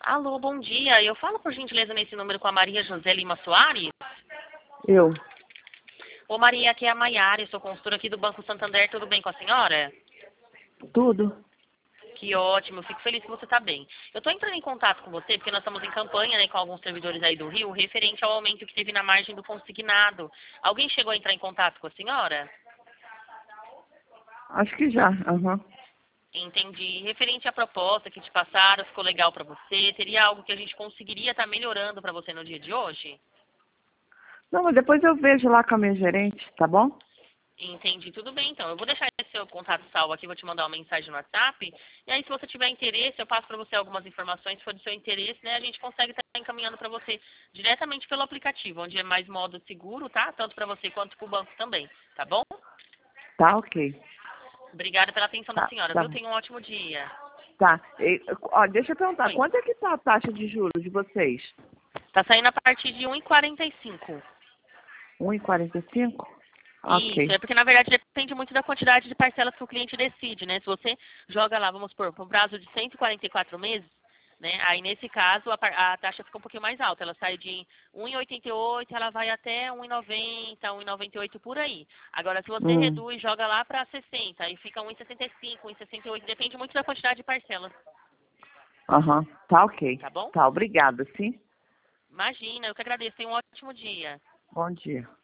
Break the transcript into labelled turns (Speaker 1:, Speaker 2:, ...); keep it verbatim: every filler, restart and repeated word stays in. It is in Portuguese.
Speaker 1: Alô, bom dia. Eu falo por gentileza nesse número com a Maria José Lima Soares?
Speaker 2: Eu.
Speaker 1: Ô Maria, aqui é a Maiara, eu sou consultora aqui do Banco Santander, tudo bem com a senhora?
Speaker 2: Tudo.
Speaker 1: Que ótimo, eu fico feliz que você está bem. Eu estou entrando em contato com você porque nós estamos em campanha, né, com alguns servidores aí do Rio, referente ao aumento que teve na margem do consignado. Alguém chegou a entrar em contato com a senhora?
Speaker 2: Acho que já. Aham.
Speaker 1: Entendi. Referente à proposta que te passaram, ficou legal para você? Teria algo que a gente conseguiria estar melhorando para você no dia de hoje?
Speaker 2: Não, mas depois eu vejo lá com a minha gerente, tá bom?
Speaker 1: Entendi, tudo bem então. Eu vou deixar esse seu contato salvo aqui, vou te mandar uma mensagem no WhatsApp. E aí, se você tiver interesse, eu passo para você algumas informações. Se for do seu interesse, né, a gente consegue estar encaminhando para você diretamente pelo aplicativo, onde é mais modo seguro, tá? Tanto para você quanto para o banco também, tá bom?
Speaker 2: Tá, ok.
Speaker 1: Obrigada pela atenção da
Speaker 2: Tá,
Speaker 1: senhora,
Speaker 2: tá.
Speaker 1: viu? Tenha um ótimo dia.
Speaker 2: Tá. E, ó, deixa eu perguntar,
Speaker 1: Oi.
Speaker 2: quanto é que tá a taxa de juros de vocês?
Speaker 1: Tá saindo a partir de um e quarenta e cinco.
Speaker 2: um e quarenta e cinco?
Speaker 1: Isso,
Speaker 2: Ok.
Speaker 1: é porque na verdade depende muito da quantidade de parcelas que o cliente decide, né? Se você joga lá, vamos supor, por um prazo de cento e quarenta e quatro meses, né? Aí nesse caso a, par- a taxa fica um pouquinho mais alta, ela sai de um e oitenta e oito, ela vai até um e noventa, um e noventa e oito por aí. Agora se você
Speaker 2: Hum.
Speaker 1: reduz, joga lá para sessenta, aí fica um e sessenta e cinco, um e sessenta e oito, depende muito da quantidade de parcelas,
Speaker 2: Aham. Tá, ok.
Speaker 1: tá bom?
Speaker 2: Tá, obrigada, sim?
Speaker 1: Imagina, eu que agradeço, tenha um ótimo dia.
Speaker 2: Bom dia.